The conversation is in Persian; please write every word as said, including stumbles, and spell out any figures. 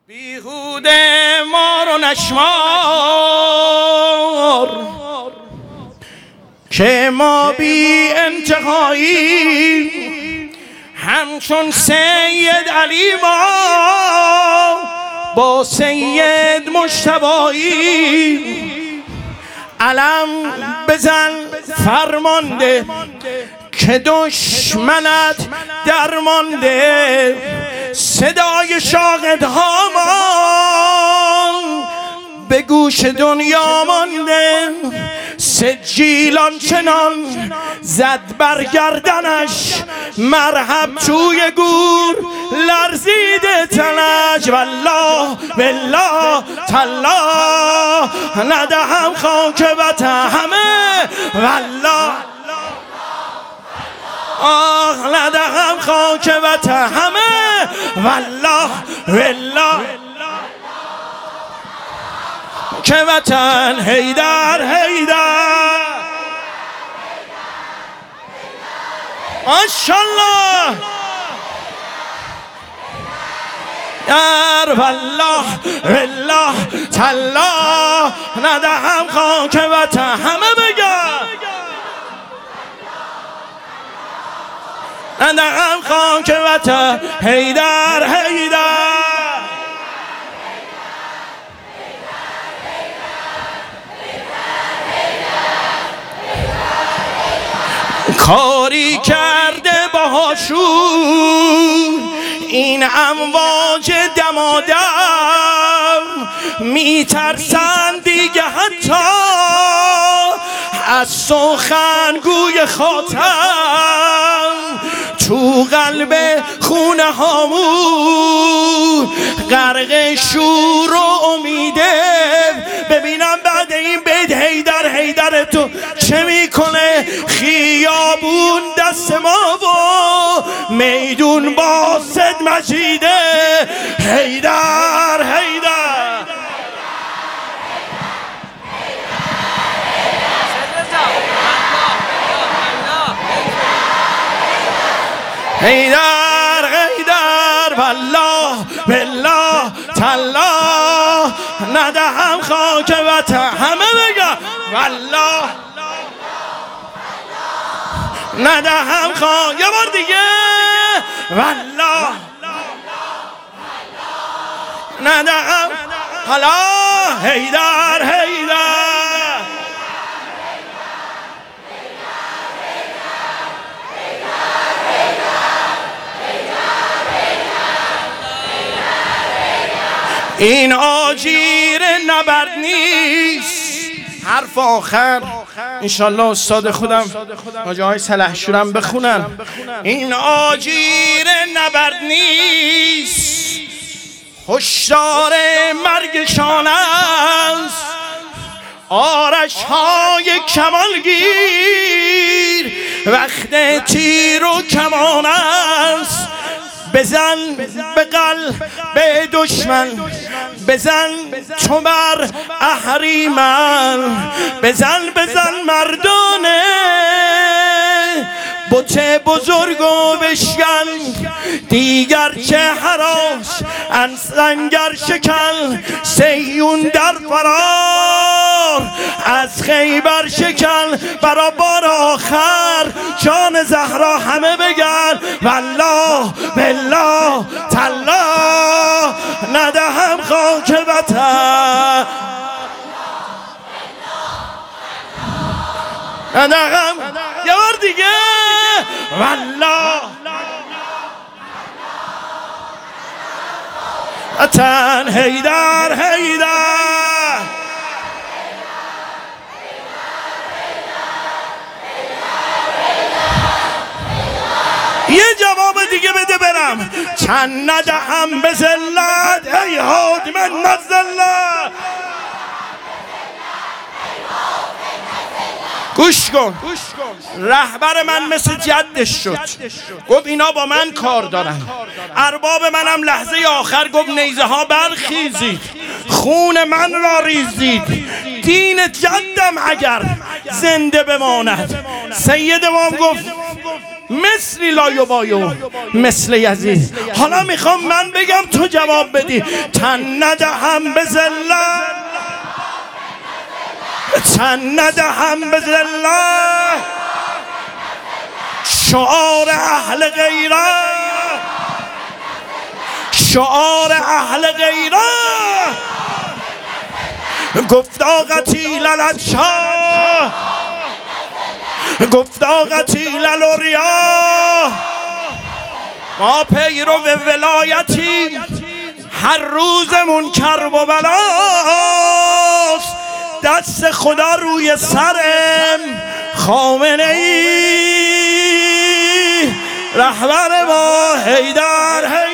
بیهوده مار و نشمار که ما بی انتهایی همچون سید علی ما با سید مجتبی علم بزن فرمانده که دشمنت درمانده. صدای شاهدها به گوش دنیا مانده. سجیلان چنان زد بر گردنش مرحب توی گور لرزیده تنش. والله بالله تالله ندهم خاک همه. والله آه ندهم خاک همه. والله بالله که وطن حیدر حیدر ماشاءالله در والله بالله تالله ندهم خاک وطن همه. بگم ندهم خاک وطن حیدر حیدر. کاری کرده باهاشون این امواج دمادم میترسن دیگه حتی از سخنگوی خاتم. تو قلب خونه هامون غرق شور و امیده. ببینم بعد این بید حیدر حیدر تو چه میکنه. خیابون دست ما و میدون با صد مجیده. حیدر حیدر حیدر حیدر والله بالله تالله ندهم خاک وطن همه. بگم والله ندهم خاک. یه بار دیگه والله ندهم. حالا حیدر حیدر این آجیر نبرد نیست. حرف آخر انشالله استاد خودم حاجی های سلحشورم بخونن. این آجیر نبرد نیست هشدار مرگشان است. آرش های کمالگیر وقت تیر و کمان است. بزن به قلب به دشمن بزن تو بر اهریمن. بزن بزن مردانه بت بزرگ و بشکن. دیگر چه هراس انسنگر شکن. سیون در فرار از خیبر شکن. برا بار آخر جان زهرا همه بگن والله بالله تالله ندهم خاک وطن. ندهم. یه بار دیگه والله وطن حیدر حیدر. یه جواب دیگه بده برم. چند ندهم به ذلت ای حادم النزلت. گوش کن. رهبر من مثل جدش شد. گفت اینا با من کار دارن. ارباب منم لحظه آخر گفت نیزه ها برخیزید خون من را ریزید. دین جدم اگر زنده بماند. سید امام گفت مثلی لا یبایو مثل یزید. حالا میخوام من بگم تو جواب بدی. تن ندهم به ذلت، تن ندهم به ذلت، شعار اهل غیرت، شعار اهل غیرت. گفتا قتیل الاشا، گفتا قتیل الاریا. ما پیرو ولایتی، هر روزمون کرب و بلاست. دست خدا روی سرم، خامنه ای رهبر ما حیدر.